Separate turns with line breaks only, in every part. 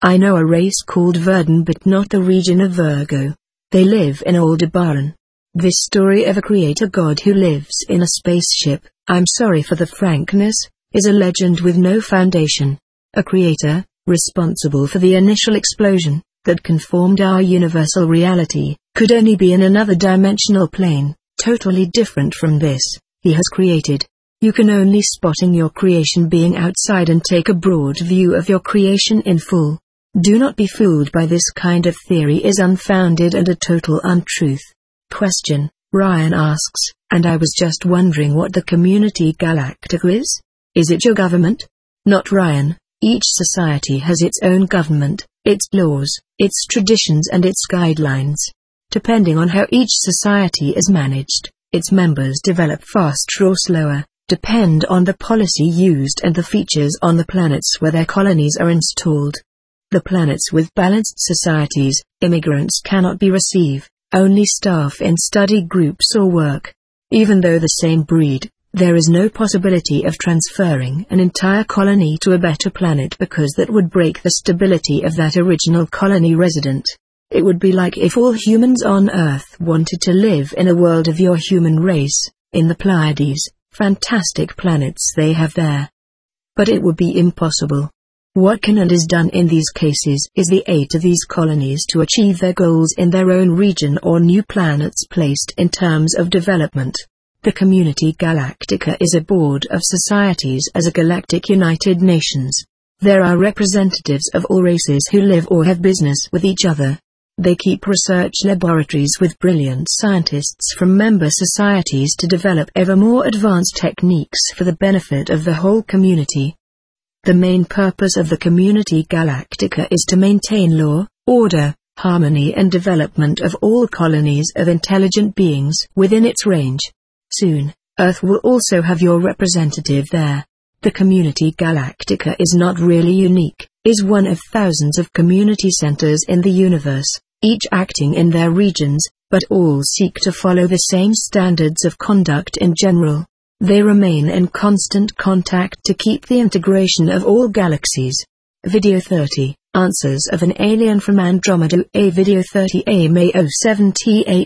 I know a race called Verdun but not the region of Virgo. They live in Aldebaran. This story of a creator god who lives in a spaceship, I'm sorry for the frankness, is a legend with no foundation. A creator, responsible for the initial explosion, that conformed our universal reality, could only be in another dimensional plane, totally different from this, he has created. You can only spot in your creation being outside and take a broad view of your creation in full. Do not be fooled by this kind of theory, is unfounded and a total untruth. Question, Ryan asks, and I was just wondering what the Community Galactica is? Is it your government? Not Ryan, each society has its own government, its laws, its traditions and its guidelines. Depending on how each society is managed, its members develop faster or slower, depend on the policy used and the features on the planets where their colonies are installed. The planets with balanced societies, immigrants cannot be received, only staff in study groups or work. Even though the same breed, there is no possibility of transferring an entire colony to a better planet because that would break the stability of that original colony resident. It would be like if all humans on Earth wanted to live in a world of your human race, in the Pleiades, fantastic planets they have there. But it would be impossible. What can and is done in these cases is the aid to these colonies to achieve their goals in their own region or new planets placed in terms of development. The Community Galactica is a board of societies as a galactic United Nations. There are representatives of all races who live or have business with each other. They keep research laboratories with brilliant scientists from member societies to develop ever more advanced techniques for the benefit of the whole community. The main purpose of the Community Galactica is to maintain law, order, harmony and development of all colonies of intelligent beings within its range. Soon, Earth will also have your representative there. The Community Galactica is not really unique, is one of thousands of community centers in the universe, each acting in their regions, but all seek to follow the same standards of conduct in general. They remain in constant contact to keep the integration of all galaxies. Video 30, Answers of an Alien from Andromeda. A Video 30A May 07th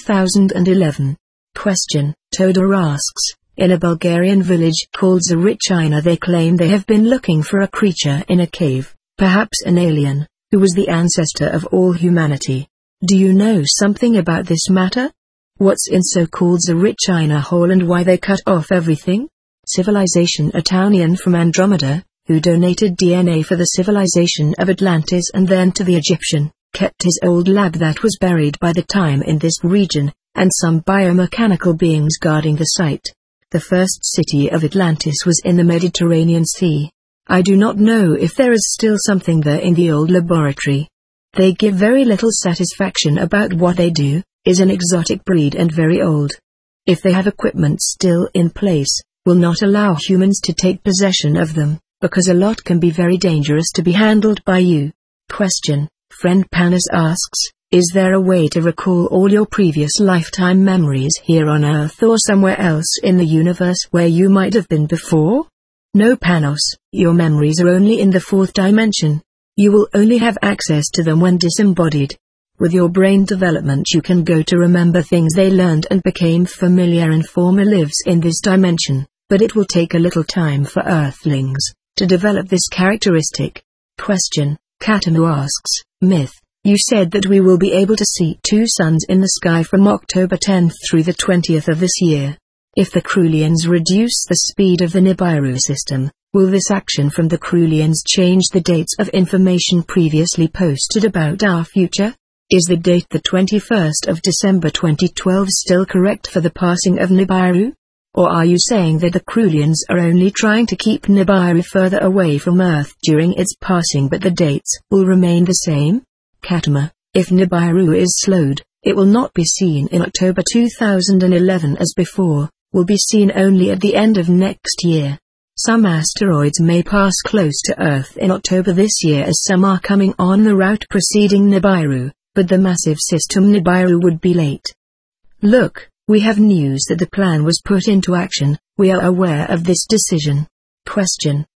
2011. Question, Todor asks, in a Bulgarian village called Zarichina they claim they have been looking for a creature in a cave, perhaps an alien, who was the ancestor of all humanity. Do you know something about this matter? What's in so-called Zarichina hole and why they cut off everything? Civilization. A Townian from Andromeda, who donated DNA for the civilization of Atlantis and then to the Egyptian, kept his old lab that was buried by the time in this region, and some biomechanical beings guarding the site. The first city of Atlantis was in the Mediterranean Sea. I do not know if there is still something there in the old laboratory. They give very little satisfaction about what they do, is an exotic breed and very old. If they have equipment still in place, will not allow humans to take possession of them, because a lot can be very dangerous to be handled by you. Question, Friend Panis asks, is there a way to recall all your previous lifetime memories here on Earth or somewhere else in the universe where you might have been before? No Panos, your memories are only in the fourth dimension. You will only have access to them when disembodied. With your brain development you can go to remember things they learned and became familiar and former lives in this dimension, but it will take a little time for Earthlings to develop this characteristic. Question, Katanu asks, Myth, you said that we will be able to see two suns in the sky from October 10th through the 20th of this year. If the Krulians reduce the speed of the Nibiru system, will this action from the Krulians change the dates of information previously posted about our future? Is the date the 21st of December 2012 still correct for the passing of Nibiru? Or are you saying that the Krulians are only trying to keep Nibiru further away from Earth during its passing but the dates will remain the same? Katama, if Nibiru is slowed, it will not be seen in October 2011 as before, will be seen only at the end of next year. Some asteroids may pass close to Earth in October this year as some are coming on the route preceding Nibiru, but the massive system Nibiru would be late. Look, we have news that the plan was put into action, we are aware of this decision. Question,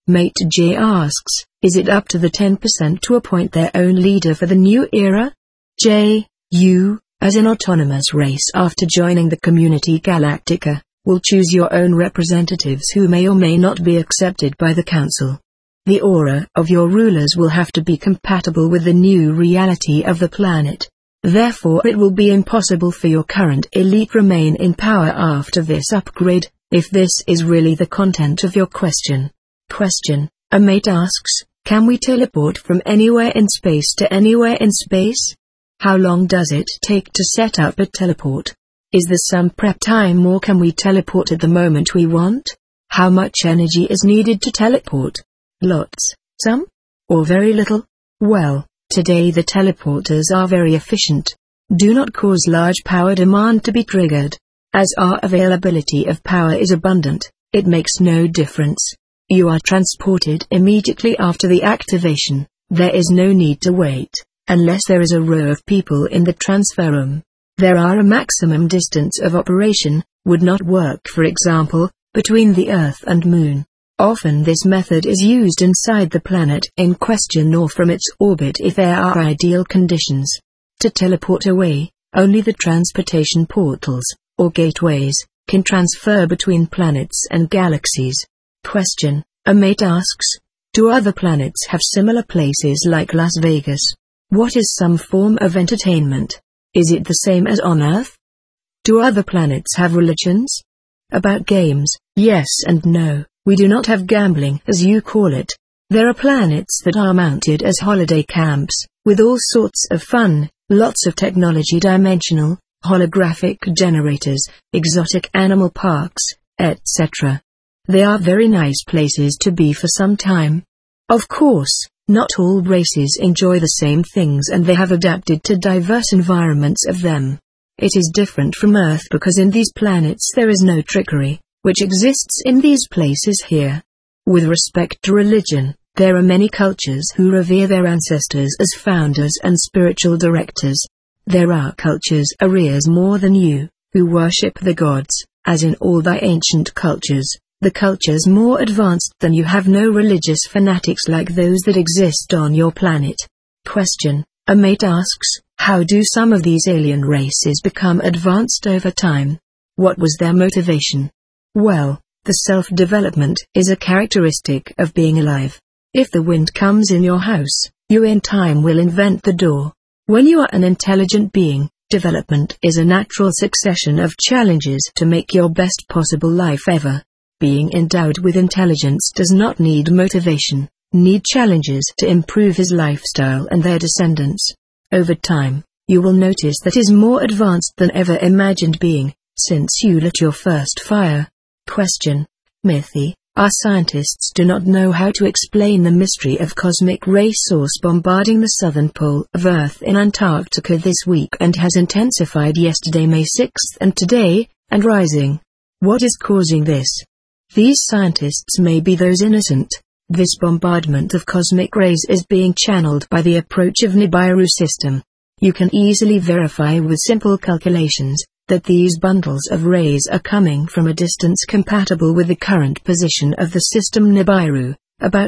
Mate J asks, is it up to the 10% to appoint their own leader for the new era? J, you, as an autonomous race after joining the Community Galactica, will choose your own representatives who may or may not be accepted by the Council. The aura of your rulers will have to be compatible with the new reality of the planet. Therefore it will be impossible for your current elite remain in power after this upgrade, if this is really the content of your question. Question. A mate asks, can we teleport from anywhere in space to anywhere in space? How long does it take to set up a teleport? Is there some prep time or can we teleport at the moment we want? How much energy is needed to teleport? Lots, some, or very little? Well, today the teleporters are very efficient. Do not cause large power demand to be triggered. As our availability of power is abundant, it makes no difference. You are transported immediately after the activation. There is no need to wait, unless there is a row of people in the transfer room. There are a maximum distance of operation, would not work for example, between the Earth and Moon. Often this method is used inside the planet in question or from its orbit if there are ideal conditions. To teleport away, only the transportation portals, or gateways, can transfer between planets and galaxies. Question. A mate asks, do other planets have similar places like Las Vegas? What is some form of entertainment? Is it the same as on Earth? Do other planets have religions? About games, yes and no. We do not have gambling as you call it. There are planets that are mounted as holiday camps, with all sorts of fun, lots of technology, dimensional, holographic generators, exotic animal parks, etc. They are very nice places to be for some time. Of course, not all races enjoy the same things and they have adapted to diverse environments of them. It is different from Earth because in these planets there is no trickery, which exists in these places here. With respect to religion, there are many cultures who revere their ancestors as founders and spiritual directors. There are cultures arrears more than you, who worship the gods, as in all thy ancient cultures. The cultures more advanced than you have no religious fanatics like those that exist on your planet. Question. A mate asks, how do some of these alien races become advanced over time? What was their motivation? Well, the self-development is a characteristic of being alive. If the wind comes in your house, you in time will invent the door. When you are an intelligent being, development is a natural succession of challenges to make your best possible life ever. Being endowed with intelligence does not need motivation, need challenges to improve his lifestyle and their descendants. Over time, you will notice that is more advanced than ever imagined being, since you lit your first fire. Question. Mithy, our scientists do not know how to explain the mystery of cosmic ray source bombarding the southern pole of Earth in Antarctica this week and has intensified yesterday May 6th and today, and rising. What is causing this? These scientists may be those innocent. This bombardment of cosmic rays is being channeled by the approach of Nibiru system. You can easily verify with simple calculations that these bundles of rays are coming from a distance compatible with the current position of the system Nibiru, about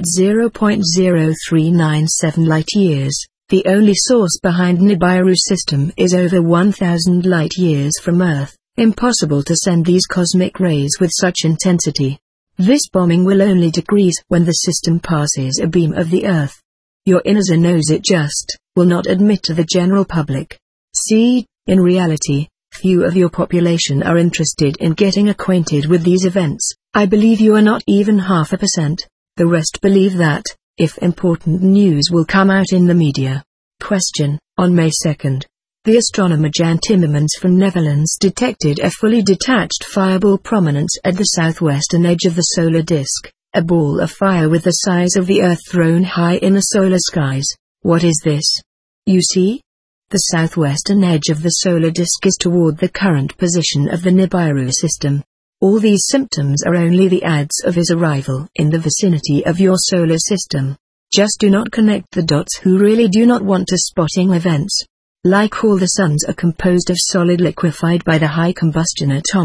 0.0397 light-years. The only source behind Nibiru system is over 1,000 light-years from Earth. Impossible to send these cosmic rays with such intensity. This bombing will only decrease when the system passes a beam of the Earth. Your inner knows it just will not admit to the general public. See, in reality, few of your population are interested in getting acquainted with these events. I believe you are not even 0.5%. The rest believe that, if important news will come out in the media. Question. On May 2nd. The astronomer Jan Timmermans from Netherlands detected a fully detached fireball prominence at the southwestern edge of the solar disk, a ball of fire with the size of the Earth thrown high in the solar skies. What is this? You see? The southwestern edge of the solar disk is toward the current position of the Nibiru system. All these symptoms are only the ads of his arrival in the vicinity of your solar system. Just do not connect the dots who really do not want to spotting events. Like all the suns are composed of solid liquefied by the high combustion atomic,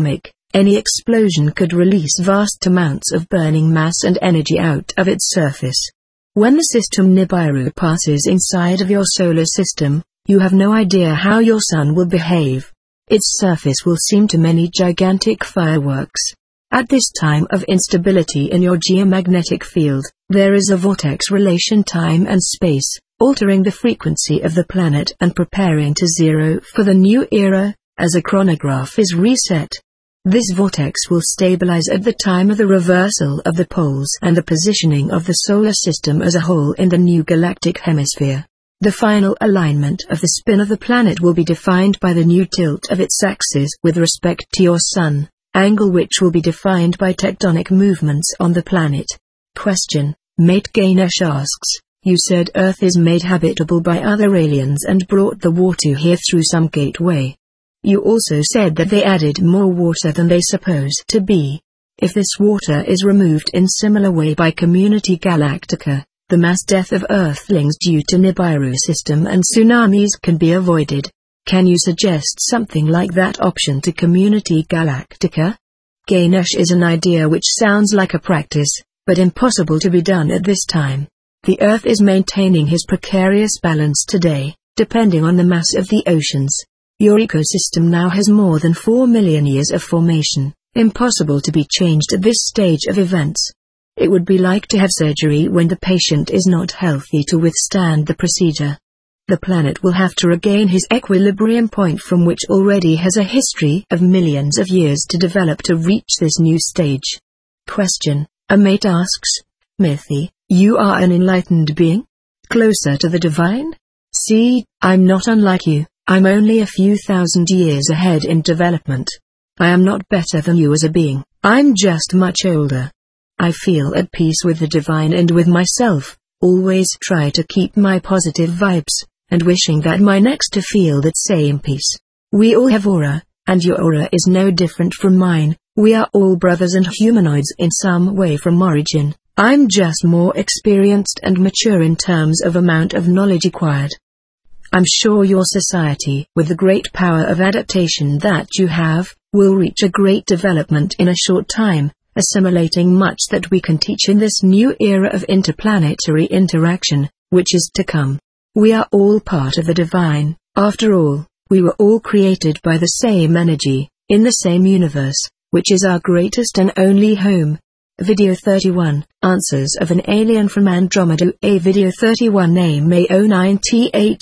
Any explosion could release vast amounts of burning mass and energy out of its surface. When the system Nibiru passes inside of your solar system, you have no idea how your sun will behave. Its surface will seem to many gigantic fireworks. At this time of instability in your geomagnetic field, there is a vortex relation time and space, altering the frequency of the planet and preparing to zero for the new era, as a chronograph is reset. This vortex will stabilize at the time of the reversal of the poles and the positioning of the solar system as a whole in the new galactic hemisphere. The final alignment of the spin of the planet will be defined by the new tilt of its axis with respect to your sun, angle which will be defined by tectonic movements on the planet. Question. Mate Ganesh asks, you said Earth is made habitable by other aliens and brought the water here through some gateway. You also said that they added more water than they supposed to be. If this water is removed in similar way by Community Galactica, the mass death of Earthlings due to Nibiru system and tsunamis can be avoided. Can you suggest something like that option to Community Galactica? Ganesh is an idea which sounds like a practice, but impossible to be done at this time. The Earth is maintaining his precarious balance today, depending on the mass of the oceans. Your ecosystem now has more than 4 million years of formation, impossible to be changed at this stage of events. It would be like to have surgery when the patient is not healthy to withstand the procedure. The planet will have to regain his equilibrium point from which already has a history of millions of years to develop to reach this new stage. Question. A mate asks, Mithi, you are an enlightened being? Closer to the divine? See, I'm not unlike you. I'm only a few thousand years ahead in development. I am not better than you as a being, I'm just much older. I feel at peace with the divine and with myself, always try to keep my positive vibes, and wishing that my next to feel that same peace. We all have aura, and your aura is no different from mine. We are all brothers and humanoids in some way from origin. I'm just more experienced and mature in terms of amount of knowledge acquired. I'm sure your society, with the great power of adaptation that you have, will reach a great development in a short time, assimilating much that we can teach in this new era of interplanetary interaction, which is to come. We are all part of the divine. After all, we were all created by the same energy, in the same universe, which is our greatest and only home. Video 31, Answers of an Alien from Andromeda. A Video 31 name May 09th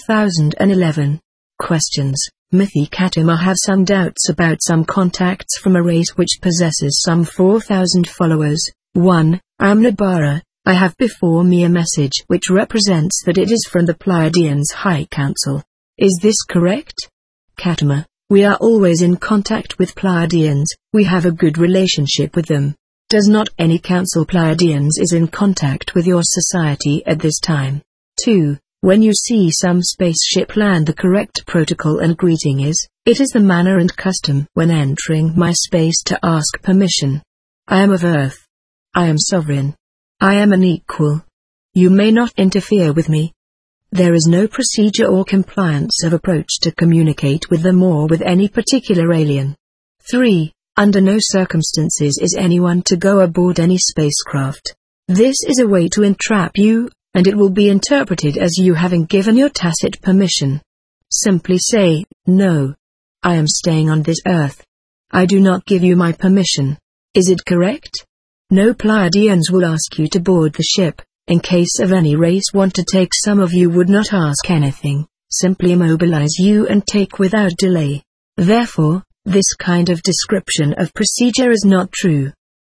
2011. Questions. Mithi Katuma have some doubts about some contacts from a race which possesses some 4,000 followers. 1. Amnabara, I have before me a message which represents that it is from the Pleiadians High Council. Is this correct? Katuma, we are always in contact with Pleiadians, we have a good relationship with them. Does not any council Pleiadians is in contact with your society at this time? 2. When you see some spaceship land, the correct protocol and greeting is, it is the manner and custom when entering my space to ask permission. I am of Earth. I am sovereign. I am an equal. You may not interfere with me. There is no procedure or compliance of approach to communicate with them or with any particular alien. 3. Under no circumstances is anyone to go aboard any spacecraft. This is a way to entrap you, and it will be interpreted as you having given your tacit permission. Simply say, no. I am staying on this Earth. I do not give you my permission. Is it correct? No Pleiadians will ask you to board the ship. In case of any race want to take, some of you would not ask anything, simply immobilize you and take without delay. Therefore, this kind of description of procedure is not true.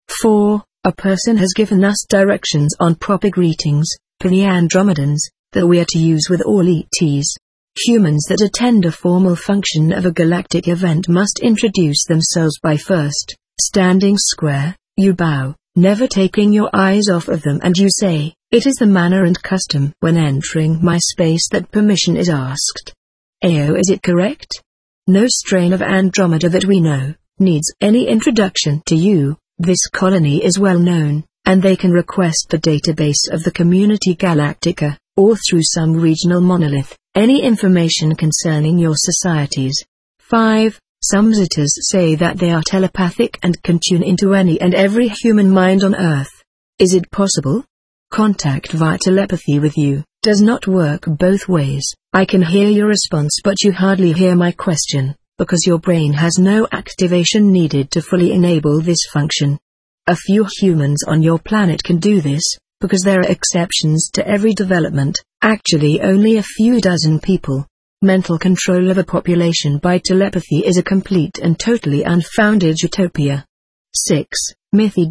4. A person has given us directions on proper greetings, for the Andromedans, that we are to use with all ETs. Humans that attend a formal function of a galactic event must introduce themselves by first, standing square, you bow, never taking your eyes off of them, and you say, it is the manner and custom when entering my space that permission is asked. Ao, is it correct? No strain of Andromeda that we know needs any introduction to you. This colony is well known, and they can request the database of the Community Galactica, or through some regional monolith, any information concerning your societies. 5. Some Zetas say that they are telepathic and can tune into any and every human mind on Earth. Is it possible? Contact via telepathy with you does not work both ways. I can hear your response, but you hardly hear my question, because your brain has no activation needed to fully enable this function. A few humans on your planet can do this, because there are exceptions to every development, actually only a few dozen people. Mental control of a population by telepathy is a complete and totally unfounded utopia. 6. Mythy.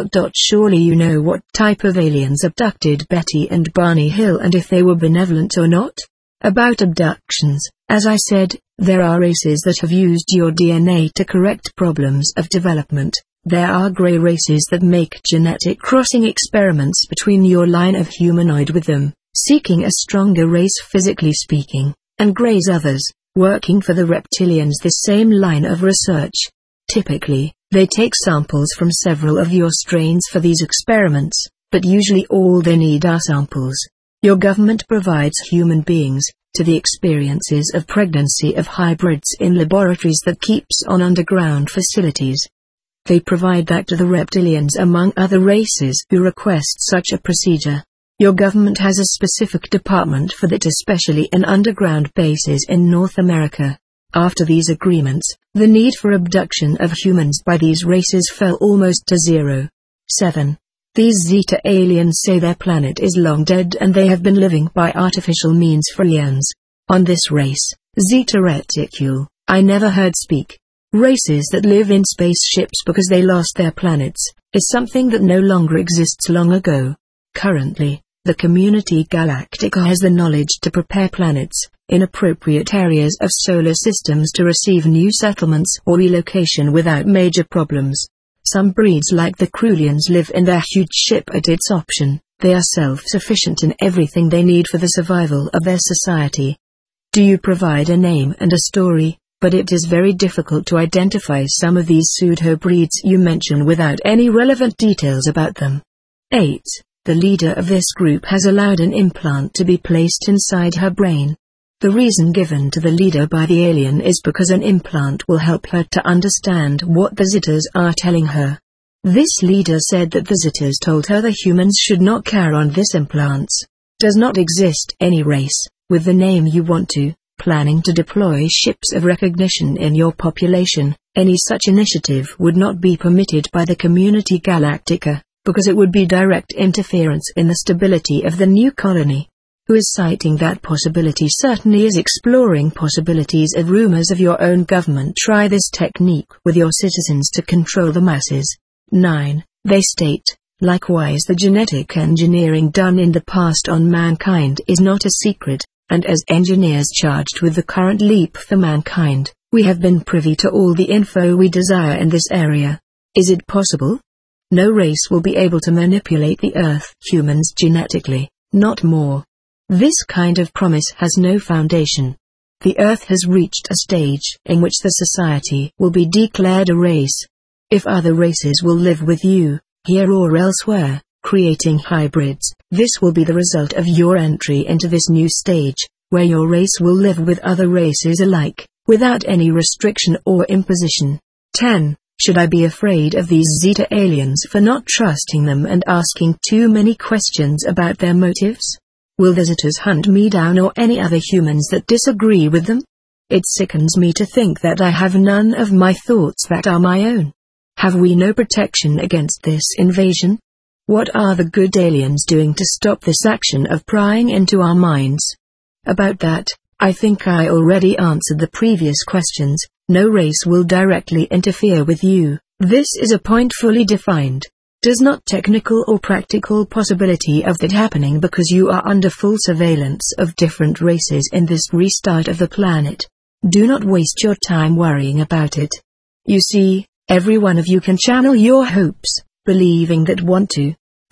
Surely you know what type of aliens abducted Betty and Barney Hill and if they were benevolent or not? About abductions, as I said, there are races that have used your DNA to correct problems of development. There are grey races that make genetic crossing experiments between your line of humanoid with them, seeking a stronger race physically speaking, and greys others, working for the reptilians this same line of research. Typically, they take samples from several of your strains for these experiments, but usually all they need are samples. Your government provides human beings to the experiences of pregnancy of hybrids in laboratories that keeps on underground facilities. They provide that to the reptilians among other races who request such a procedure. Your government has a specific department for that, especially in underground bases in North America. After these agreements, the need for abduction of humans by these races fell almost to zero. 7. These Zeta aliens say their planet is long dead and they have been living by artificial means for eons. On this race, Zeta Reticule, I never heard speak. Races that live in spaceships because they lost their planets, is something that no longer exists long ago. Currently, the Community Galactica has the knowledge to prepare planets in appropriate areas of solar systems to receive new settlements or relocation without major problems. Some breeds like the Krulians live in their huge ship at its option. They are self-sufficient in everything they need for the survival of their society. Do you provide a name and a story? But it is very difficult to identify some of these pseudo-breeds you mention without any relevant details about them. 8. The leader of this group has allowed an implant to be placed inside her brain. The reason given to the leader by the alien is because an implant will help her to understand what the Zetas are telling her. This leader said that the Zetas told her the humans should not carry on this implants. Does not exist any race, with the name you want to, planning to deploy ships of recognition in your population. Any such initiative would not be permitted by the Community Galactica, because it would be direct interference in the stability of the new colony. Who is citing that possibility certainly is exploring possibilities of rumors of your own government. Try this technique with your citizens to control the masses. 9. They state, likewise, the genetic engineering done in the past on mankind is not a secret, and as engineers charged with the current leap for mankind, we have been privy to all the info we desire in this area. Is it possible? No race will be able to manipulate the Earth humans genetically, not more. This kind of promise has no foundation. The Earth has reached a stage in which the society will be declared a race. If other races will live with you, here or elsewhere, creating hybrids, this will be the result of your entry into this new stage, where your race will live with other races alike, without any restriction or imposition. 10. Should I be afraid of these Zeta aliens for not trusting them and asking too many questions about their motives? Will the Zetas hunt me down or any other humans that disagree with them? It sickens me to think that I have none of my thoughts that are my own. Have we no protection against this invasion? What are the good aliens doing to stop this action of prying into our minds? About that, I think I already answered the previous questions. No race will directly interfere with you. This is a point fully defined. Does not technical or practical possibility of that happening because you are under full surveillance of different races in this restart of the planet. Do not waste your time worrying about it. You see, every one of you can channel your hopes, believing that want to.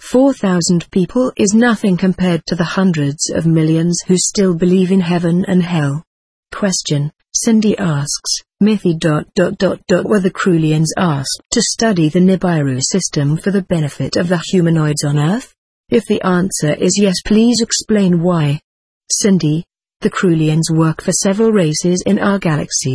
4,000 people is nothing compared to the hundreds of millions who still believe in heaven and hell. Question. Cindy asks, Mythy. Were the Krulians asked to study the Nibiru system for the benefit of the humanoids on Earth? If the answer is yes, please explain why. Cindy, the Krulians work for several races in our galaxies.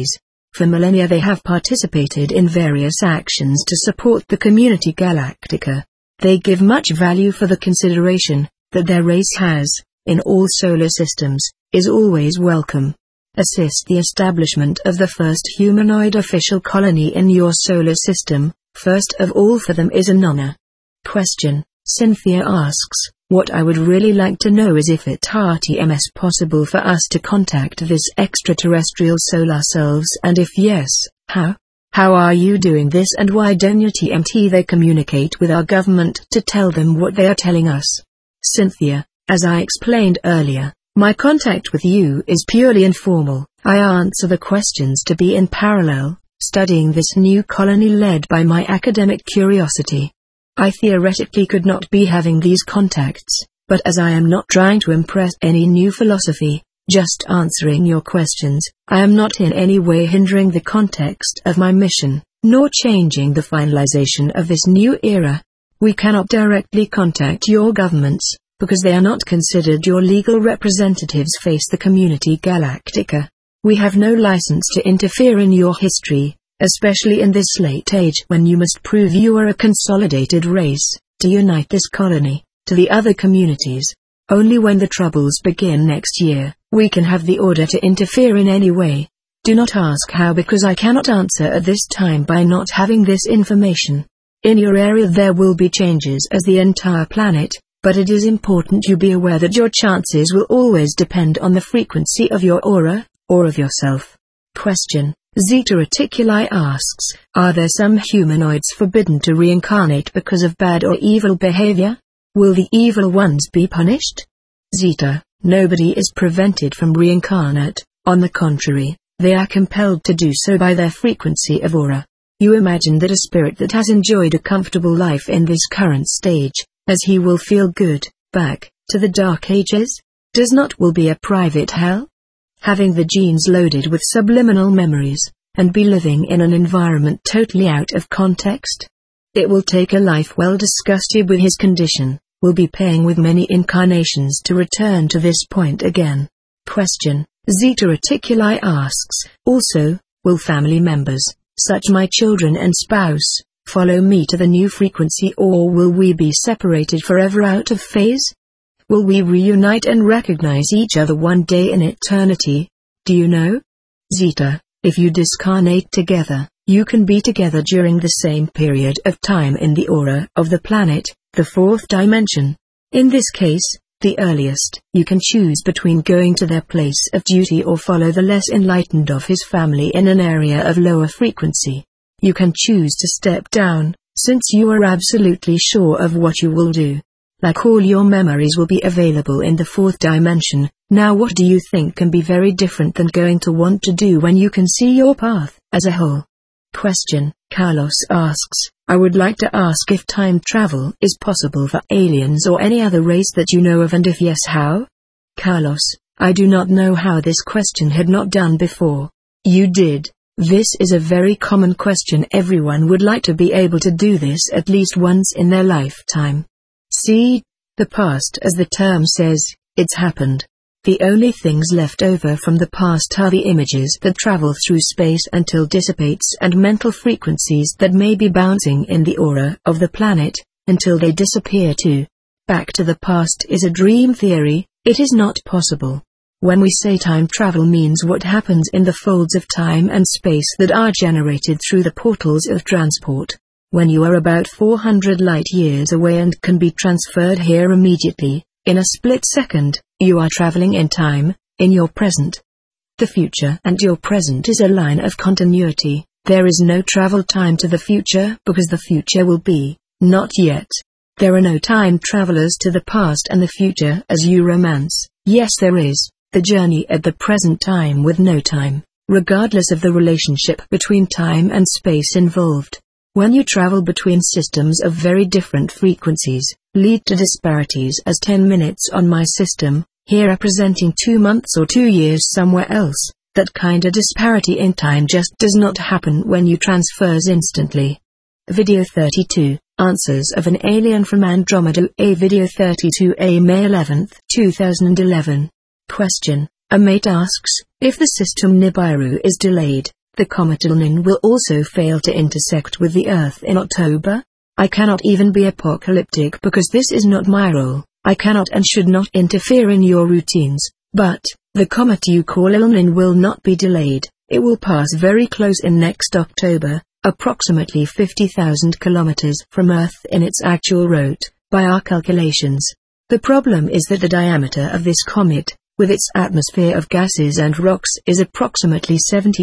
For millennia they have participated in various actions to support the community Galactica. They give much value for the consideration that their race has, in all solar systems, is always welcome. Assist the establishment of the first humanoid official colony in your solar system, first of all for them is an honor. Question. Cynthia asks, what I would really like to know is if it is possible for us to contact this extraterrestrial solar selves, and if yes, how? How are you doing this, and why don't they communicate with our government to tell them what they are telling us? Cynthia, as I explained earlier, my contact with you is purely informal. I answer the questions to be in parallel, studying this new colony led by my academic curiosity. I theoretically could not be having these contacts, but as I am not trying to impress any new philosophy, just answering your questions, I am not in any way hindering the context of my mission, nor changing the finalization of this new era. We cannot directly contact your governments, because they are not considered your legal representatives face the community Galactica. We have no license to interfere in your history, especially in this late age when you must prove you are a consolidated race, to unite this colony to the other communities. Only when the troubles begin next year, we can have the order to interfere in any way. Do not ask how, because I cannot answer at this time by not having this information. In your area there will be changes as the entire planet, but it is important you be aware that your chances will always depend on the frequency of your aura, or of yourself. Question. Zeta Reticuli asks, are there some humanoids forbidden to reincarnate because of bad or evil behavior? Will the evil ones be punished? Zeta, nobody is prevented from reincarnate. On the contrary, they are compelled to do so by their frequency of aura. You imagine that a spirit that has enjoyed a comfortable life in this current stage, as he will feel good, back to the Dark Ages? Does not will be a private hell? Having the genes loaded with subliminal memories, and be living in an environment totally out of context? It will take a life well disgusted with his condition, will be paying with many incarnations to return to this point again. Question. Zeta Reticuli asks, also, will family members, such my children and spouse, follow me to the new frequency, or will we be separated forever out of phase? Will we reunite and recognize each other one day in eternity? Do you know? Zeta, if you discarnate together, you can be together during the same period of time in the aura of the planet, the fourth dimension. In this case, the earliest, you can choose between going to their place of duty or follow the less enlightened of his family in an area of lower frequency. You can choose to step down, since you are absolutely sure of what you will do. Like all your memories will be available in the fourth dimension. Now what do you think can be very different than going to want to do when you can see your path as a whole? Question. Carlos asks, I would like to ask if time travel is possible for aliens or any other race that you know of, and if yes, how? Carlos, I do not know how this question had not done before. You did. This is a very common question. Everyone would like to be able to do this at least once in their lifetime. See, the past, as the term says, it's happened. The only things left over from the past are the images that travel through space until dissipates, and mental frequencies that may be bouncing in the aura of the planet, until they disappear too. Back to the past is a dream theory, it is not possible. When we say time travel means what happens in the folds of time and space that are generated through the portals of transport. When you are about 400 light years away and can be transferred here immediately, in a split second, you are traveling in time, in your present. The future and your present is a line of continuity. There is no travel time to the future because the future will be, not yet. There are no time travelers to the past and the future as you romance. Yes, there is, the journey at the present time with no time, regardless of the relationship between time and space involved. When you travel between systems of very different frequencies, lead to disparities as 10 minutes on my system, here representing 2 months or 2 years somewhere else. That kind of disparity in time just does not happen when you transfers instantly. Video 32, Answers of an Alien from Andromeda. A Video 32A, May 11, 2011. Question. A mate asks, if the system Nibiru is delayed, The comet Elnin will also fail to intersect with the Earth in October? I cannot even be apocalyptic because this is not my role. I cannot and should not interfere in your routines, but the comet you call Elnin will not be delayed. It will pass very close in next October, approximately 50,000 kilometers from Earth in its actual route, by our calculations. The problem is that the diameter of this comet, with its atmosphere of gases and rocks, is approximately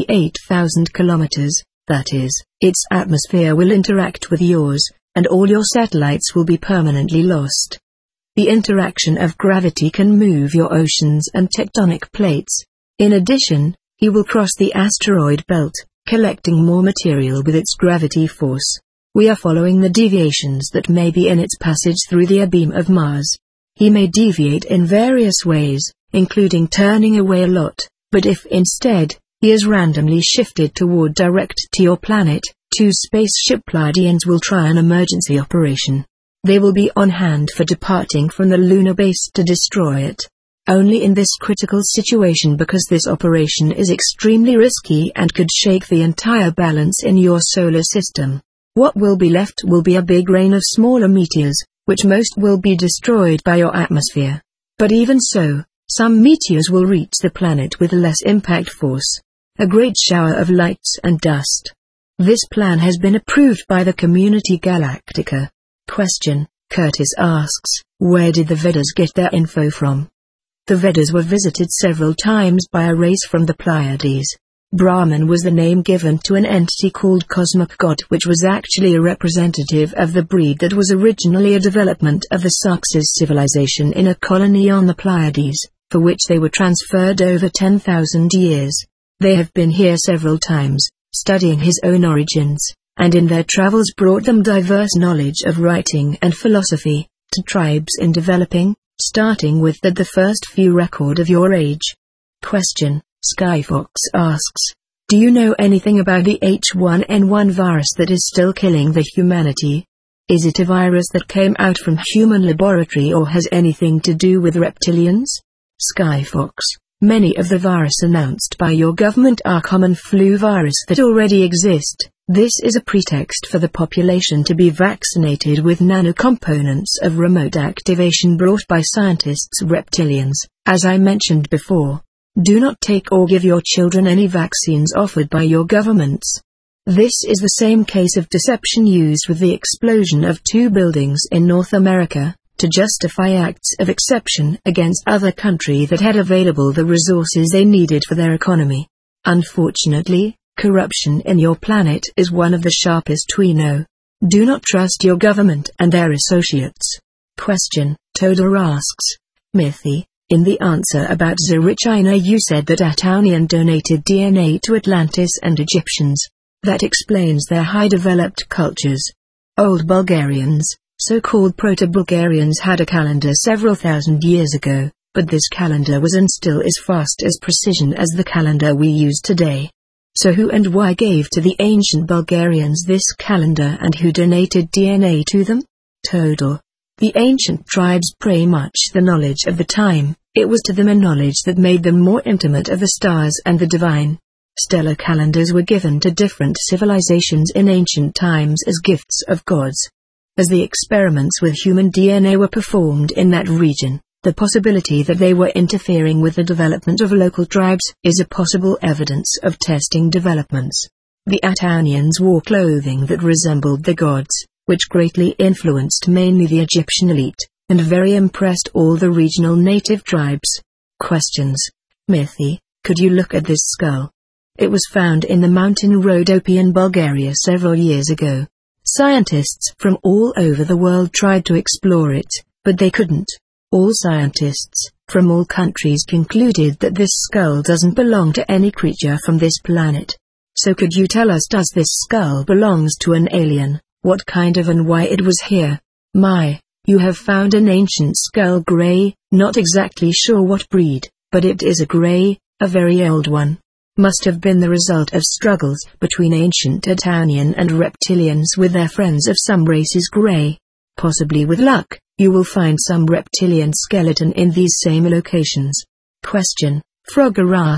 78,000 kilometers. That is, its atmosphere will interact with yours, and all your satellites will be permanently lost. The interaction of gravity can move your oceans and tectonic plates. In addition, he will cross the asteroid belt, collecting more material with its gravity force. We are following the deviations that may be in its passage through the abeam of Mars. He may deviate in various ways, including turning away a lot, but if instead, he is randomly shifted toward direct to your planet, 2 spaceship Pleiadians will try an emergency operation. They will be on hand for departing from the lunar base to destroy it. Only in this critical situation, because this operation is extremely risky and could shake the entire balance in your solar system. What will be left will be a big rain of smaller meteors, which most will be destroyed by your atmosphere. But even so, some meteors will reach the planet with less impact force. A great shower of lights and dust. This plan has been approved by the Community Galactica. Question: Curtis asks, where did the Vedas get their info from? The Vedas were visited several times by a race from the Pleiades. Brahman was the name given to an entity called Cosmic God, which was actually a representative of the breed that was originally a development of the Saxes civilization in a colony on the Pleiades, for which they were transferred over 10,000 years. They have been here several times, studying his own origins, and in their travels brought them diverse knowledge of writing and philosophy, to tribes in developing, starting with the first few record of your age. Question: Skyfox asks, do you know anything about the H1N1 virus that is still killing the humanity? Is it a virus that came out from human laboratory or has anything to do with reptilians? Skyfox: many of the virus announced by your government are common flu virus that already exist. This is a pretext for the population to be vaccinated with nanocomponents of remote activation brought by scientists reptilians, as I mentioned before. Do not take or give your children any vaccines offered by your governments. This is the same case of deception used with the explosion of 2 buildings in North America, to justify acts of exception against other countries that had available the resources they needed for their economy. Unfortunately, corruption in your planet is one of the sharpest we know. Do not trust your government and their associates. Question: Todor asks, Mithy, in the answer about Zarichina you said that Ataunian donated DNA to Atlantis and Egyptians. That explains their high-developed cultures. Old Bulgarians, so-called Proto-Bulgarians, had a calendar several thousand years ago, but this calendar was and still is fast as precision as the calendar we use today. So who and why gave to the ancient Bulgarians this calendar and who donated DNA to them? Todor: the ancient tribes pretty much the knowledge of the time, it was to them a knowledge that made them more intimate of the stars and the divine. Stellar calendars were given to different civilizations in ancient times as gifts of gods. As the experiments with human DNA were performed in that region, the possibility that they were interfering with the development of local tribes is a possible evidence of testing developments. The Ataunians wore clothing that resembled the gods, which greatly influenced mainly the Egyptian elite, and very impressed all the regional native tribes. Questions: Mithy, could you look at this skull? It was found in the mountain Rhodope in Bulgaria several years ago. Scientists from all over the world tried to explore it, but they couldn't. All scientists, from all countries, concluded that this skull doesn't belong to any creature from this planet. So could you tell us, does this skull belongs to an alien? What kind of and why it was here? My, you have found an ancient skull, grey, not exactly sure what breed, but it is a grey, a very old one. Must have been the result of struggles between ancient Ataunian and reptilians with their friends of some races. Grey. Possibly with luck, you will find some reptilian skeleton in these same locations. Question: Frogger asks,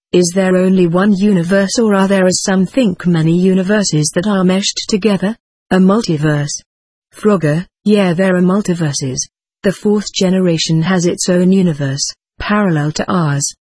Is there only one universe, or are there, as some think, many universes that are meshed together? A multiverse. Frogger: yeah, there are multiverses. The fourth generation has its own universe, parallel to ours.